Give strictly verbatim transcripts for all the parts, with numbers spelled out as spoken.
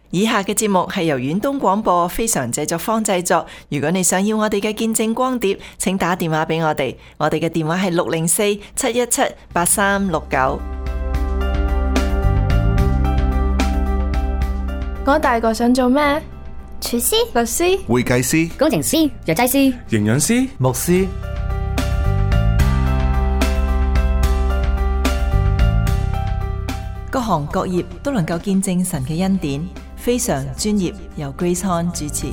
以下嘅節目係由遠東廣播非常製作坊製作。如果你想要我哋嘅見證光碟，請打電話俾我哋，我哋嘅電話係六零四七一七八三六九。 我大個想做咩？ 廚師、 律師、 會計師、 工程師、藥劑師、 營養師、 牧師。 各行各業都能夠見證神嘅恩典，非常專業，由 Grace Han 主持。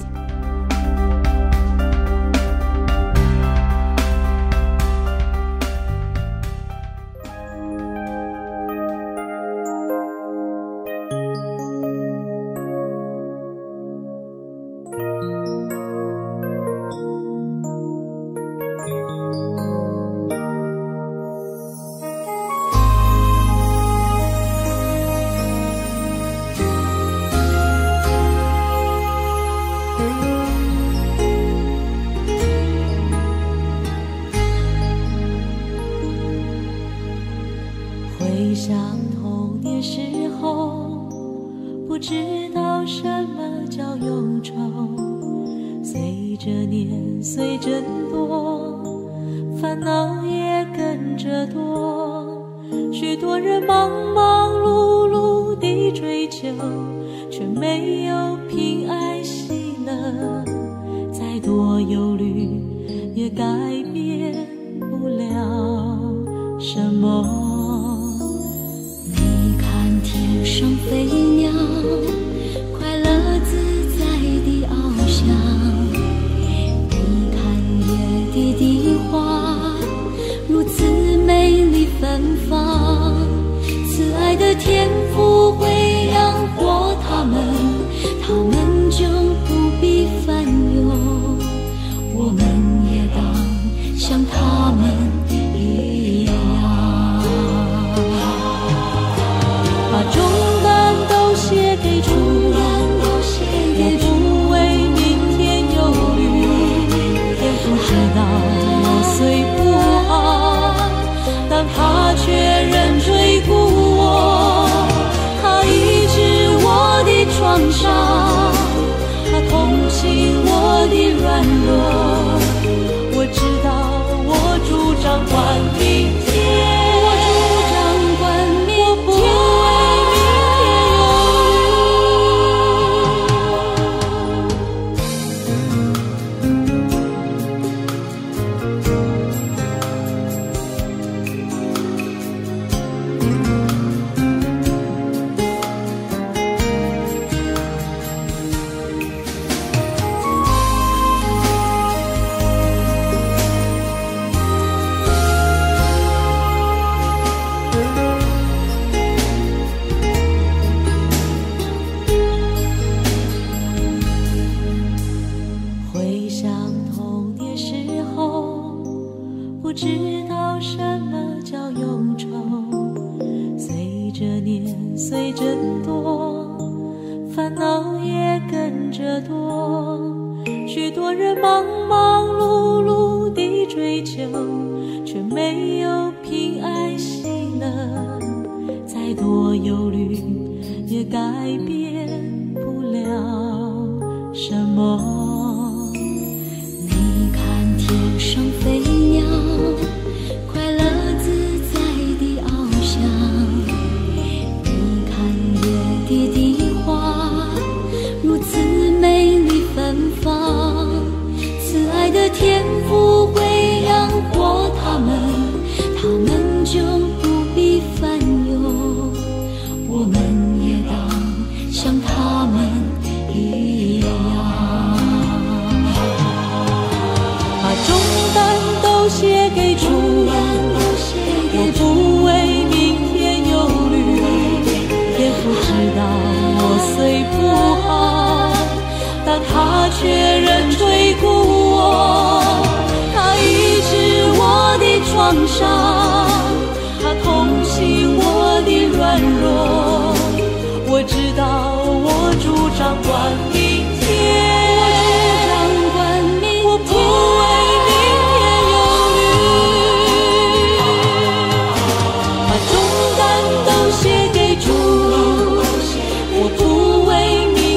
把重担都卸给主，我不为明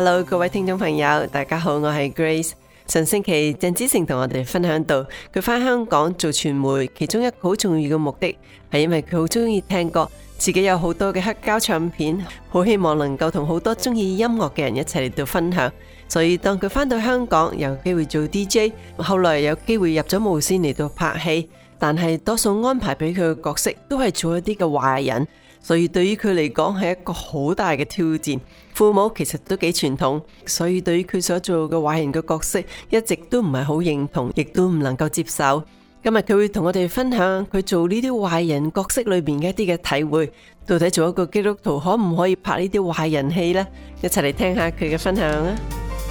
Hello， 各位聽眾朋友，大家好，我係 Grace。上星期鄭子誠同我哋分享到，佢返香港做傳媒，其中一個好重要嘅目的係因為佢好中意聽歌，自己有好多嘅黑膠唱片，好希望能夠同好多中意音樂嘅人一齊嚟到分享。所以當佢返到香港，有機會做 D J， 後來有機會入咗無線嚟到拍戲，但係多數安排俾佢嘅角色都係做一啲嘅壞人。所以對於佢嚟講係一個好大嘅挑戰。父母其實都幾傳統，所以對於佢所做嘅壞人嘅角色一直都唔係好認同，亦都唔能夠接受。今日佢會同我哋分享佢做呢啲壞人角色裏面嘅一啲嘅體會，到底做一個基督徒可唔可以拍呢啲壞人戲呢？一齊嚟聽下佢嘅分享啊！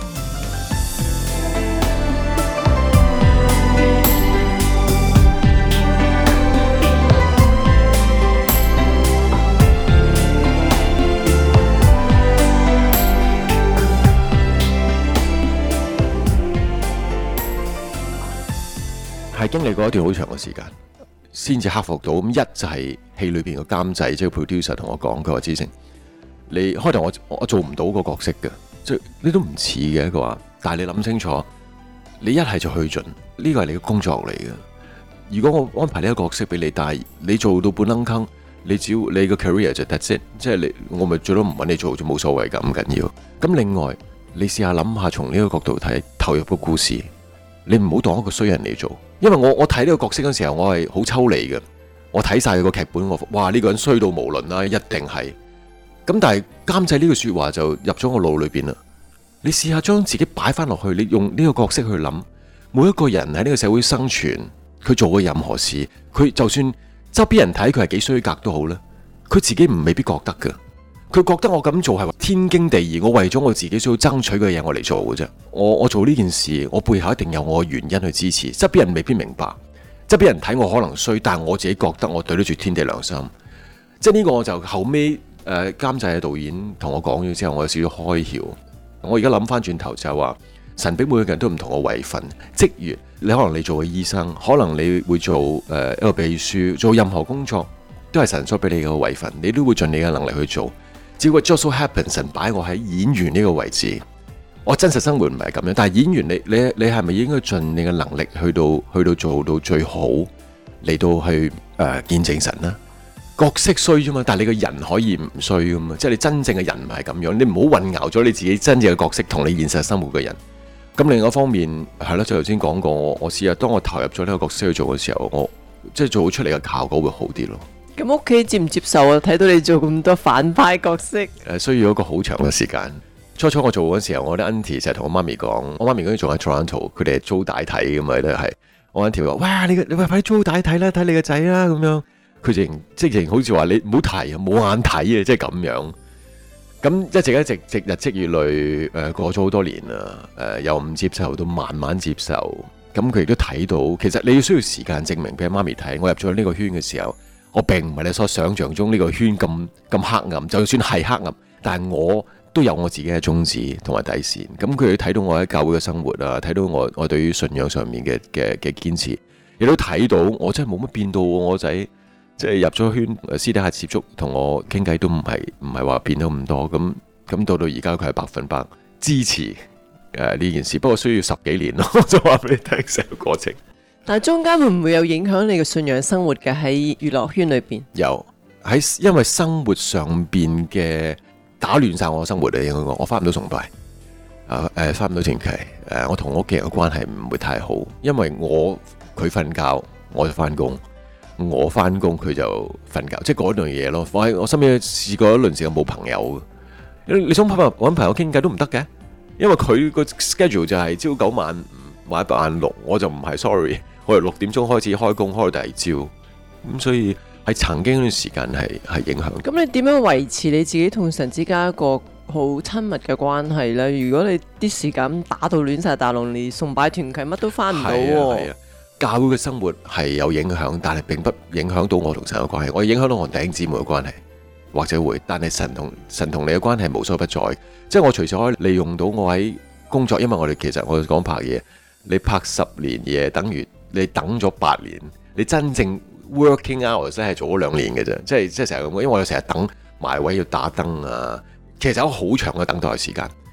係經歷過一段好長嘅時間，先至克服到。咁一就係戲裏邊嘅監製，即係 producer 同我講，佢話子誠，你開頭我我做唔到個角色嘅，即係你都唔似嘅。佢話，但係你諗清楚，你一係就去盡，呢個係你嘅工作嚟嘅。如果我安排呢個角色俾你，但係你做到半愣坑，你只要你個 career 就 that's it，即係你我咪最多唔揾你做就冇所謂㗎，唔緊要。咁另外，你試下諗下從呢個角度睇，投入個故事。你唔好當一個衰人嚟做，因為我我睇呢個角色嗰時候，我係好抽離嘅。我睇晒佢個劇本，我哇呢個人衰到無倫啦，一定係。咁但係監製呢句說話就入咗我腦裏邊啦。你試下將自己擺翻落去，你用呢個角色去諗，每一個人喺呢個社會生存，佢做嘅任何事，佢就算周邊人睇佢係幾衰格都好啦，佢自己唔未必覺得噶。佢覺得我咁做係天經地義，我為咗我自己需要爭取嘅嘢我嚟做嘅啫。我我做呢件事，我背後一定有我嘅原因去支持。側邊人未必明白，側邊人睇我可能衰，但係我自己覺得我對得住天地良心。即係呢個我就後尾誒監製嘅導演同我講咗之後，我有少少開竅。我而家諗翻轉頭就係話，神俾每個人都唔同嘅位份。職員你可能你做嘅醫生，可能你會做誒、呃、一個秘書，做任何工作都係神所俾你嘅位份，你都會盡你嘅能力去做。只不過 just so happen 神擺我喺演員呢個位置，我真實生活唔係咁樣。但係演員你你你係咪應該盡你嘅能力去到去到做到最好嚟到去誒、呃、見證神啦？角色衰啫嘛，但係你個人可以唔衰噶嘛，即係你真正嘅人唔係咁樣，你唔好混淆咗你自己真正嘅角色同你現實生活嘅人。咁另外一方面係咯，就頭先講過，我我試下當我投入咗呢個角色去做嘅時候，我即係做出嚟嘅效果會好啲咯。 咁屋企接唔接受啊？睇到你做咁多反派角色， 誒需要一個好長嘅時間。初初我做嗰時候，我啲 auntie 成日同我媽咪講，我媽咪嗰陣仲喺 Toronto， 佢哋係租帶睇㗎嘛，都係我 auntie 話：哇，你你快快租帶睇啦，睇你個仔啦咁樣。佢淨即係好似話你唔好提啊，冇眼睇啊，即係咁樣。咁一直一直直日積月累，誒過咗好多年啦，誒由唔接受到慢慢接受。咁佢亦都睇到，其實你要需要時間證明俾媽咪睇。我入咗呢個圈嘅時候，我並唔係你所想象中呢個圈咁咁黑暗，就算係黑暗，但係我都有我自己嘅宗旨同埋底線。咁佢哋睇到我喺教會嘅生活啊，睇到我我對於信仰上面嘅嘅嘅堅持，亦都睇到我真係冇乜變到。我仔即係入咗圈，私底下接觸同我傾偈都唔係唔係話變到咁多。咁咁到到而家佢係百分百支持誒呢、呃、件事，不過需要十幾年咯。我就話俾你聽成個過程。 但係中間會唔會有影響你嘅信仰生活嘅？喺娛樂圈裏邊有喺，因為生活上邊嘅打亂晒我嘅生活嚟。應該講我翻唔到崇拜啊，誒翻唔到團契，誒我同屋企人嘅關係唔會太好，因為我佢瞓覺我就翻工，我翻工佢就瞓覺，即係嗰樣嘢咯。我喺我身邊試過一輪時間冇朋友，你想搵朋友傾偈都唔得嘅，因為佢個 schedule 就係朝九晚五或者晚六，我就唔係 sorry。我由六點鐘開始開工，開到第二朝，咁所以係曾經嗰段時間係係影響。 咁你點樣維持你自己同神之間一個好親密嘅關係呢？如果你啲時間打到亂晒大龍，你崇拜團契乜都翻唔到喎。 係啊，教會嘅生活係有影響，但係並不影響到我同神嘅關係。我影響到我弟兄姊妹嘅關係，或者會，但係神同神同你嘅關係無所不在。即係我隨時可以利用到我喺工作，因為我哋其實我哋講拍嘢，你拍十年嘢等於。你等咗八年，你真正 working hours 係做咗兩年嘅啫，即係即係成日咁。因為我成日等埋位要打燈啊，其實有好長嘅等待時間。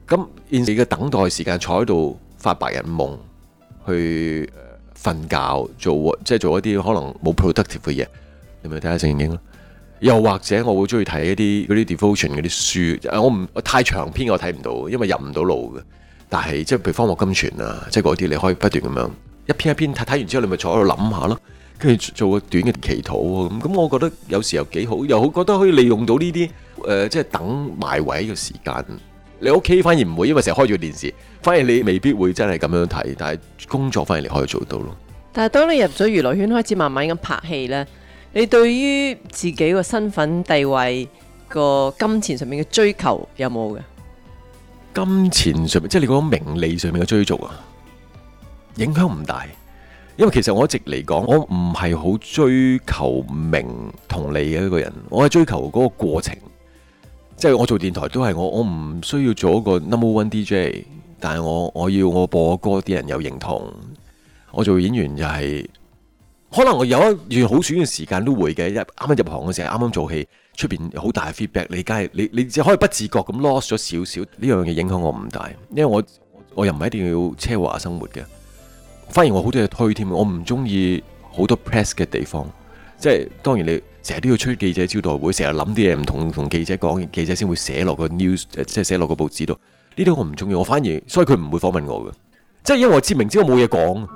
咁現時嘅等待時間坐喺度發白日夢，去瞓覺做即係做一啲可能冇 productive 嘅嘢，你咪睇下聖經咯。又或者我會中意睇一啲嗰啲 devotion 嗰啲書，我唔太長篇我睇唔到，因為入唔到腦嘅。但係即係譬如荒漠金泉啊，即係嗰啲你可以不斷咁樣一篇一篇睇，睇完之後你咪坐喺度諗下咯，跟住做個短嘅祈禱咁。咁我覺得有時候幾好，又好覺得可以利用到呢啲誒，即係等埋位嘅時間。你屋企反而唔會，因為成日開住電視，反而你未必會真係咁樣睇。但係工作反而你可以做到咯。 但係當你入咗娛樂圈，開始慢慢咁拍戲呢，你對於自己個身份地位個金錢上面嘅追求有冇嘅？ 金錢上面，即係你講名利上面嘅追逐啊，影響唔大。因為其實我一直嚟講，我唔係好追求名同利嘅一個人，我係追求嗰個過程。即係我做電台都係我，我唔需要做一個 number one D J， 但係我我要我播歌啲人有認同。我做演員就係、是，可能我有一段好短嘅時間都會嘅。一啱啱入行嘅時候，啱啱做戲，出邊好大嘅 feedback， 你梗係你你只可以不自覺咁 lost 咗少少。呢樣嘢影響我唔大，因為我我又唔係一定要奢華生活嘅。反而我好多嘢推添，我唔中意好多 press 嘅地方。即係當然你成日都要出記者招待會，成日諗啲嘢唔同同記者講，記者先會寫落個 news， 即係寫落個報紙度。呢啲我唔中意，我反而所以佢唔會訪問我嘅，即係因為我知明知我冇嘢講。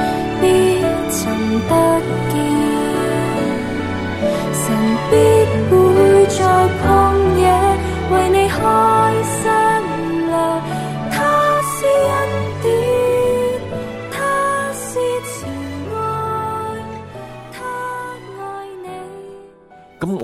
必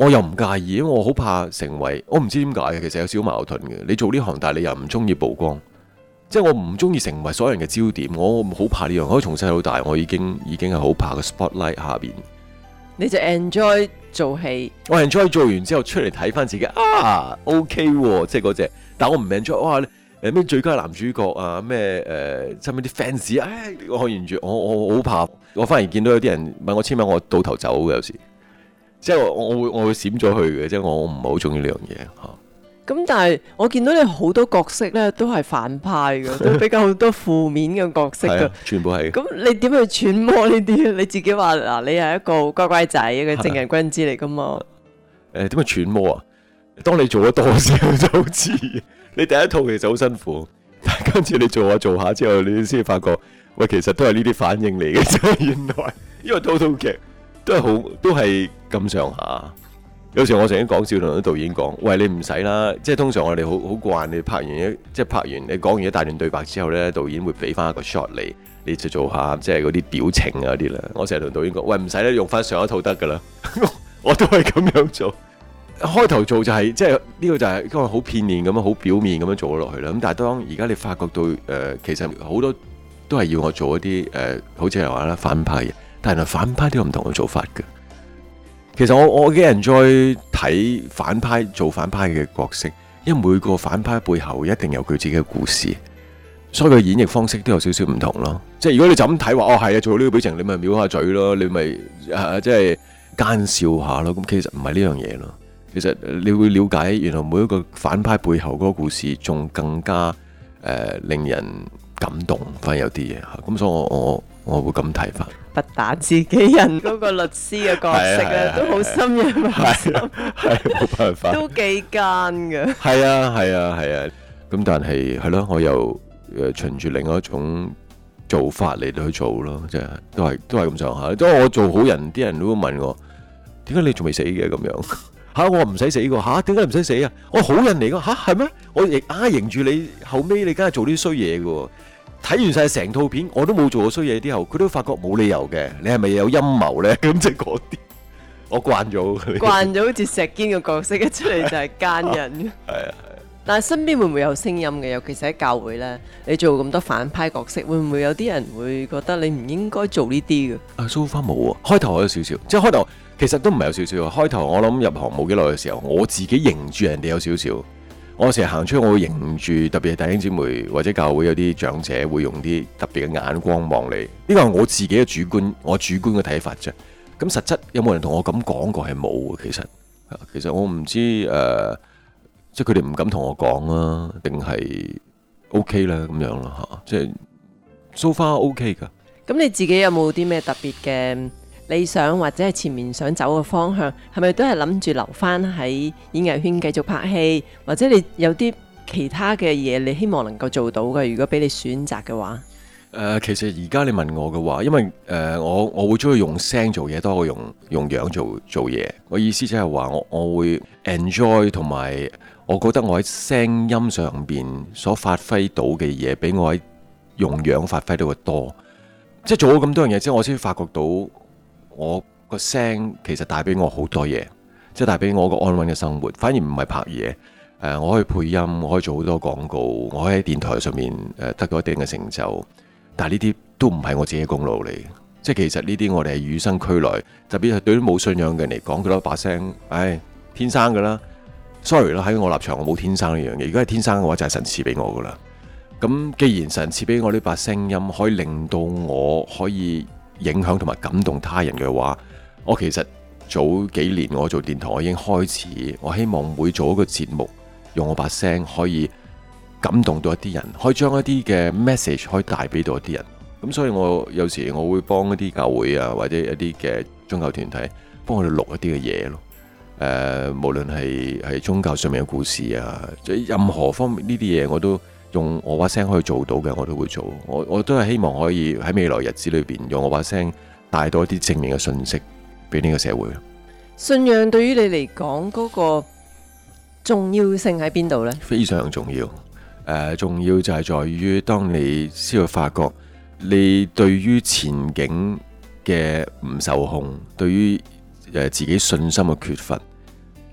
我又唔介意，因為我好怕成為，我唔知點解嘅，其實有少少矛盾嘅。你做呢行，但係你又唔中意曝光，即係我唔中意成為所有人嘅焦點，我好怕呢樣。我從細到大，我已經已經係好怕個 spotlight 下邊。 你就 enjoy 做戲， 我 enjoy 做完之後出嚟睇翻自己啊 OK 喎，即係嗰隻，但我唔 enjoy 哇誒咩最佳男主角啊咩誒，身邊啲 fans 啊，我完全我我我好怕，我反而見到有啲人問我簽名，我倒頭走嘅有時。即係我我會我會閃咗去嘅，即係我我唔係好中意呢樣嘢嚇。 咁但係我見到你好多角色咧都係反派嘅，都比較好多負面嘅角色嘅， 全部係。 咁你點去揣摩呢啲？你自己話嗱，你係一個乖乖仔，一個正人君子嚟噶嘛？ 誒點去揣摩啊？當你做得多時候就好似你第一套其實好辛苦，但係跟住你做下做下之後，你先發覺喂，其實都係呢啲反應嚟嘅啫。原來因為套套劇。都係好，都係咁上下。有時我曾經講笑同啲導演講：喂，你唔使啦，即係通常我哋好好慣，你拍完一即係拍完你講完一大段對白之後咧，導演會俾翻一個 shot 你，你就做下即係嗰啲表情啊啲啦。我成日同導演講：喂，唔使咧，用翻上一套得噶啦。我都係咁樣做。開頭做就係、是、即係呢、這個就係因為好片面咁樣，好表面咁樣做咗落去啦。咁但係當而家你發覺到誒、呃，其實好多都係要我做一啲誒、呃，好似係話啦反派嘅。但係反派都有唔同嘅做法嘅。其實我我幾 enjoy睇反派做反派嘅角色，因為每個反派背後一定有佢自己嘅故事，所以佢演繹方式都有少少唔同咯。即係如果你就咁睇話，哦係啊，做到呢個表情，你咪藐下嘴咯，你咪啊即係奸笑下咯。咁其實唔係呢樣嘢咯。其實你會了解原來每一個反派背後嗰個故事，仲更加誒、呃、令人感動。反而有啲嘢嚇，咁所以我我我會咁睇法。 不打自己人嗰個律師嘅角色咧，都好深入民心， 係冇辦法， 都幾奸嘅。 係啊係啊係啊，咁但係係咯，我又誒循住另外一種做法嚟到去做咯，即係都係都係咁上下。當我做好人，啲人都會問我：點解你仲未死嘅咁樣？嚇、啊、我唔使死嘅嚇，點解唔使死啊？我好人嚟嘅嚇係咩？我亦啊迎住你後尾，你梗係做啲衰嘢嘅喎。睇完晒成套片，我都冇做過衰嘢之後，佢都發覺冇理由嘅。你係咪有陰謀咧？咁即係嗰啲，我慣咗。 慣咗好似石堅嘅角色一出嚟就係奸人。 係啊係啊。 但係身邊會唔會有聲音嘅？尤其是喺教會咧，你做咁多反派角色，會唔會有啲人會覺得你唔應該做呢啲嘅？ 啊，so far冇啊。開頭我有少少，即係開頭其實都唔係有少少啊。開頭我諗入行冇幾耐嘅時候，我自己迎住人哋有少少。我成日行出去，我會迎住，特別係弟兄姊妹或者教會有啲長者會用啲特別嘅眼光望你。呢個係我自己嘅主觀，我主觀嘅睇法啫。咁實質有冇人同我咁講過係冇嘅？其實，其實我唔知誒、呃，即係佢哋唔敢同我講啊，定係 OK 啦咁樣咯嚇。即係 so far OK 㗎。 咁你自己有冇啲咩特別嘅理想或者係前面想走嘅方向，係咪都係諗住留翻喺演藝圈繼續拍戲，或者你有啲其他嘅嘢你希望能夠做到嘅？如果俾你選擇嘅話，誒、 呃，其實而家你問我嘅話，因為誒、呃、我我會中意用聲做嘢多過用用樣做做嘢。我意思即係話我我會 enjoy 同埋，我覺得我喺聲音上邊所發揮到嘅嘢，比我喺用樣發揮到嘅多。即係做咗咁多樣嘢之後，我先發覺到。我個聲其實帶俾我好多嘢，即係帶俾我個安穩嘅生活。反而唔係拍嘢，誒、呃，我可以配音，我可以做好多廣告，我可以喺電台上面誒、呃、得到一定嘅成就。但係呢啲都唔係我自己嘅功勞嚟，即係其實呢啲我哋係與生俱來。特別係對於冇信仰嘅人嚟講，佢攞把聲，唉，天生㗎啦。sorry 啦，喺我立場，我冇天生呢樣嘢。如果係天生嘅話，就係神賜俾我㗎啦。咁既然神賜俾我呢把聲音，可以令到我可以影響同埋感動他人嘅話，我其實早幾年我做電台，我已經開始，我希望每做一個節目，用我把聲可以感動到一啲人，可以將一啲嘅 message 可以帶俾到一啲人。咁所以我有時我會幫一啲教會啊，或者一啲嘅宗教團體，幫佢哋錄一啲嘅嘢咯。誒、呃，無論係係宗教上面嘅故事啊，任何方面呢啲嘢我都。用我把聲可以做到嘅，我都會做。我我都係希望可以喺未來日子裏邊，用我把聲帶到一啲正面嘅信息俾呢個社會。 信仰對於你嚟講嗰個重要性喺邊度呢？ 非常重要。誒、呃，重要就係在於，當你先會發覺，你對於前景嘅唔受控，對於誒自己信心嘅缺乏，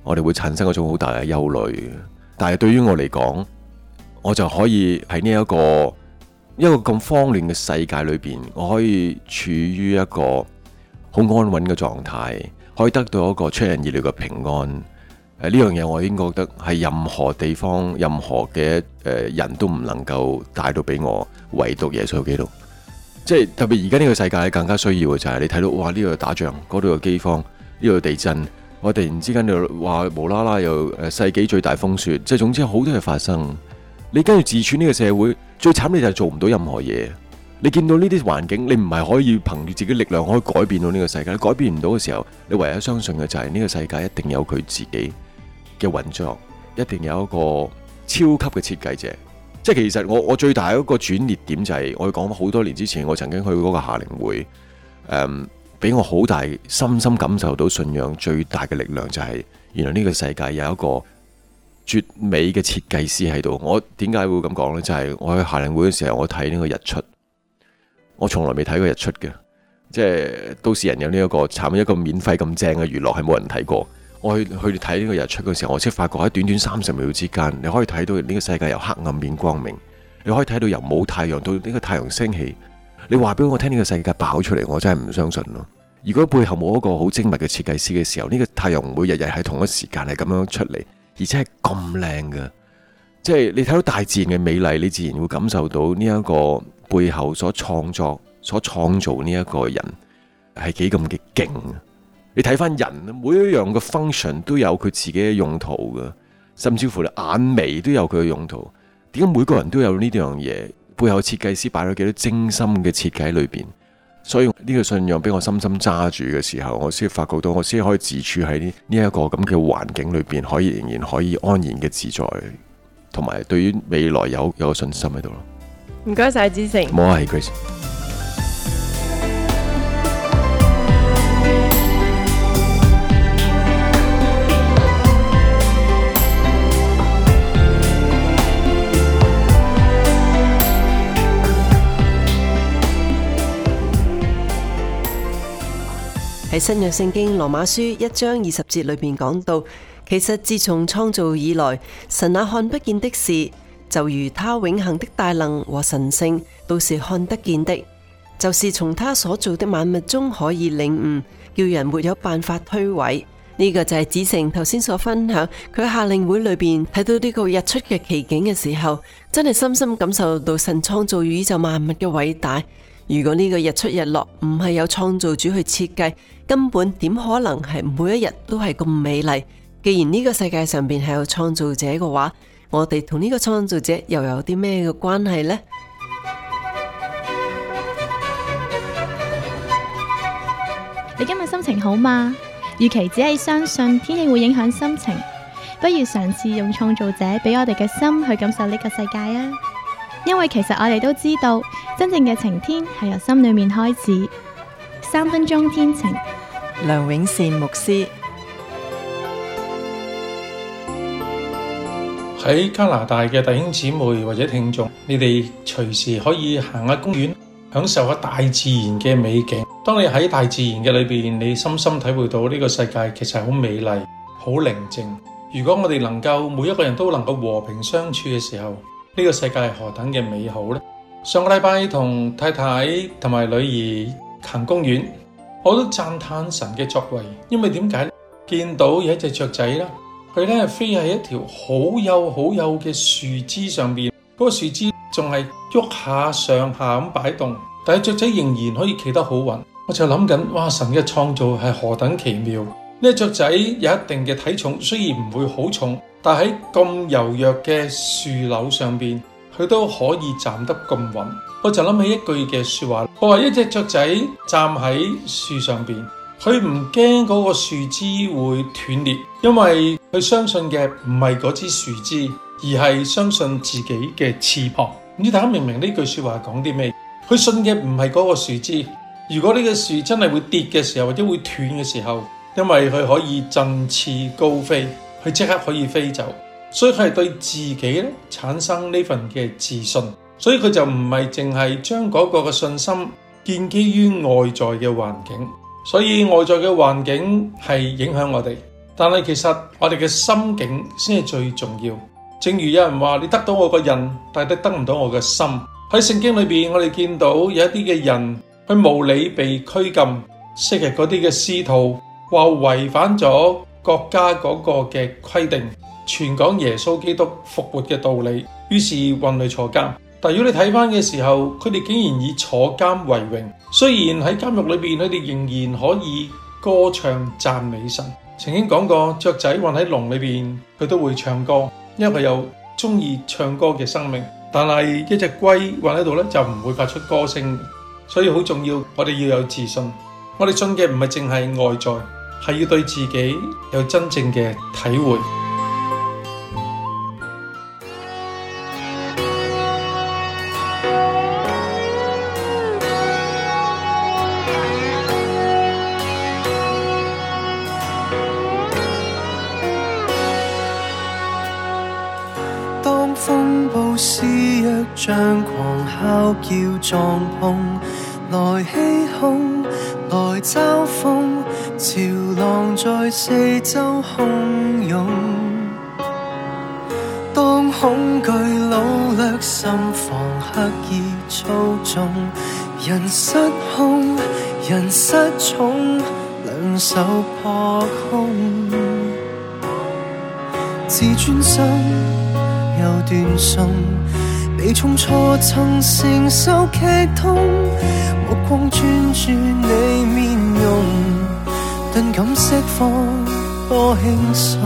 我哋會產生一種好大嘅憂慮。但係對於我嚟講，我就可以喺呢一個一個咁慌亂嘅世界裏邊，我可以處於一個好安穩嘅狀態，可以得到一個出人意料嘅平安。誒，呢樣嘢我已經覺得係任何地方、任何嘅誒人都唔能夠帶到俾我，唯獨耶穌基督。即係特別而家呢個世界更加需要嘅就係你睇到哇，呢度有打仗，嗰度有饑荒，呢度有地震，我突然之間就話無啦啦又誒世紀最大風雪，即係總之好多嘢發生。你跟住自處呢個社會，最慘你就係做唔到任何嘢。你見到呢啲環境，你唔係可以憑住自己力量可以改變到呢個世界，你改變唔到嘅時候，你唯有相信嘅就係呢個世界一定有佢自己嘅運作，一定有一個超級嘅設計者。即係其實我我最大一個轉捩點就係、是、我講好多年之前，我曾經去過嗰個夏令會，誒、嗯，俾我好大深深感受到信仰最大嘅力量就係原來呢個世界有一個絕美嘅設計師喺度。我點解會咁講呢？就係、是、我去夏令會嘅時候，我睇呢個日出，我從來未睇過日出嘅。即係都市人有呢、這、一個慘一個免費咁正嘅娛樂係冇人睇過。我去去睇呢個日出嘅時候，我先發覺喺短短三十秒之間，你可以睇到呢個世界由黑暗變光明，你可以睇到由冇太陽到呢個太陽升起。你話俾我聽呢個世界爆出嚟，我真係唔相信咯。如果背後冇一個好精密嘅設計師嘅時候，呢、這個太陽唔會日日喺同一時間係咁樣出嚟，而且係咁靚嘅。即係你睇到大自然嘅美麗，你自然會感受到呢一個背後所創作、所創造呢一個人係幾咁嘅勁。你睇翻人，每一樣嘅 function 都有佢自己嘅用途嘅，甚至乎眼眉都有佢嘅用途。點解每個人都有呢樣嘢？背後設計師擺咗幾多精心嘅設計喺裏邊？所以呢個信仰俾我深深揸住嘅時候，我先發覺到我先可以自處喺呢呢一個咁嘅環境裏邊，可以仍然可以安然嘅自在，同埋對於未來有有個信心喺度咯。 唔該晒子成， 冇啊，係 Grace。 喺新約聖經羅馬書一章二十節裏邊講到，其實自從創造以來，神那看不見的事，就如他永恆的大能和神性，都是看得見的，就是從他所造的萬物中可以領悟，叫人沒有辦法推諉。呢、這個就係子成頭先所分享，佢喺夏令會裏邊睇到呢個日出嘅奇景嘅時候，真係深深感受到神創造宇宙萬物嘅偉大。如果呢個日出日落唔係有創造主去設計，根本點可能係每一日都係咁美麗？既然呢個世界上邊係有創造者嘅話，我哋同呢個創造者又有啲咩嘅關係呢？ 你今日心情好嗎？與其只係相信天氣會影響心情，不如嘗試用創造者俾我哋嘅心去感受呢個世界啊！因為其實我哋都知道，真正嘅晴天係由心裏面開始。三分鐘天晴， 梁永善牧師。 喺加拿大嘅弟兄姊妹或者聽眾，你哋隨時可以行下公園，享受下大自然嘅美景。當你喺大自然嘅裏邊，你深深體會到呢個世界其實係好美麗、好寧靜。如果我哋能夠每一個人都能夠和平相處嘅時候，呢個世界係何等嘅美好呢？上個禮拜同太太同埋女兒行公園，我都讚嘆神嘅作為，因為點解？見到有一隻雀仔啦，佢咧飛喺一條好幼好幼嘅樹枝上邊，嗰個樹枝仲係喐下上下咁擺動，但係雀仔仍然可以企得好穩。我就諗緊，哇！神嘅創造係何等奇妙！呢隻雀仔有一定嘅體重，雖然唔會好重，但喺咁柔弱嘅樹柳上邊，佢都可以站得咁穩。我就諗起一句嘅說話，我話一隻雀仔站喺樹上邊，佢唔驚嗰個樹枝會斷裂，因為佢相信嘅唔係嗰支樹枝，而係相信自己嘅翅膀。唔知大家明唔明呢句說話講啲咩？佢信嘅唔係嗰個樹枝。如果呢個樹真係會跌嘅時候，或者會斷嘅時候，因為佢可以振翅高飛，佢即刻可以飛走，所以佢係對自己咧產生呢份嘅自信，所以佢就唔係淨係將嗰個嘅信心建基於外在嘅環境，所以外在嘅環境係影響我哋， 但係其實我哋嘅心境先係最重要。正如有人話，你得到我個人，但係得唔到我嘅心。喺聖經裏邊，我哋見到有一啲嘅人，佢無理被拘禁，昔日嗰啲嘅使徒話違反咗國家嗰個嘅規定，傳講耶穌基督復活嘅道理，於是運嚟坐監。但如果你睇翻嘅時候，佢哋竟然以坐監為榮。雖然喺監獄裏邊，佢哋仍然可以歌唱讚美神。曾經講過，雀仔混喺籠裏邊，佢都會唱歌，因為佢有中意唱歌嘅生命。但係一隻龜混喺度咧，就唔會發出歌聲。所以好重要，我哋要有自信。我哋信嘅唔係淨係外在，係要對自己有真正嘅體會。 當風暴肆虐，像狂哮叫撞碰，來欺哄，來嘲諷，潮浪在四周洶湧。當恐懼擄掠心房，刻意操縱，人失控，人失寵，兩手撲空，自尊心又斷送，被重挫曾承受劇痛，目光專注你面容，頓感釋放多輕鬆。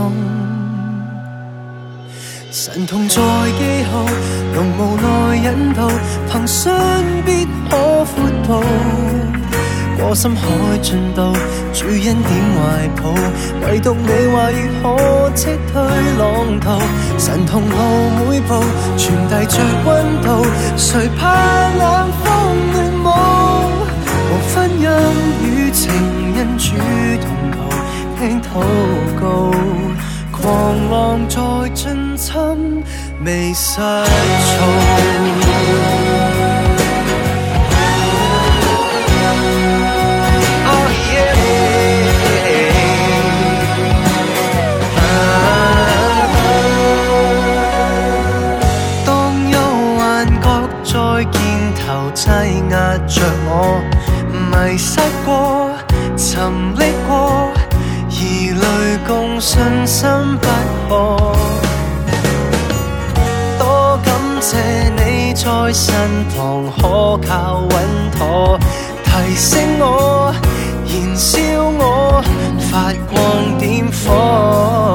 神同在記號，用無奈引導，憑信必可闊步，過深海盡渡，主恩典懷抱，唯獨你話語可擊退浪濤。神同路每步，傳遞着溫度，誰怕冷風亂舞？無婚姻與情人主同途，聽禱告，狂浪在盡侵，未失措。擠壓着我，迷失過，沉溺過，疑慮共信心不可。多感謝你在身旁，可靠穩妥，提醒我，燃燒我，發光點火。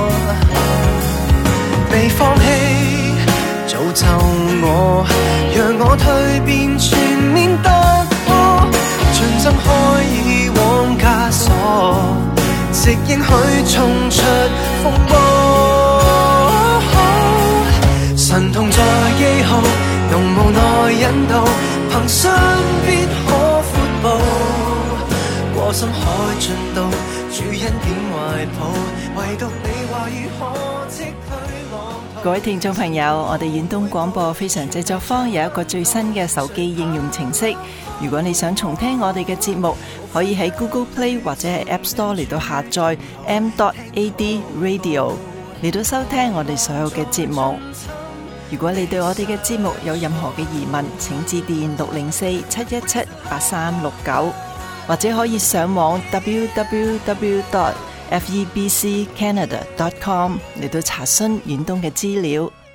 未放棄，造就我，讓我蛻變全面突破，盡掙開以往枷鎖，直應許衝出風波。神同在記號，用無奈引導，憑信必可闊步，過深海盡渡，主恩典懷抱，唯獨你話語可擊退浪。 各位聽眾朋友，我哋遠東廣播非常製作坊有一個最新嘅手機應用程式，如果你想重聽我哋嘅節目，可以喺 Google Play 或者係 App Store 嚟到下載 m dot a d radio 嚟到收聽我哋所有嘅節目。如果你對我哋嘅節目有任何嘅疑問，請致電六零四七一七八三六九，或者可以上網 w w w dot f e b c canada dot com 嚟到查詢遠東嘅資料。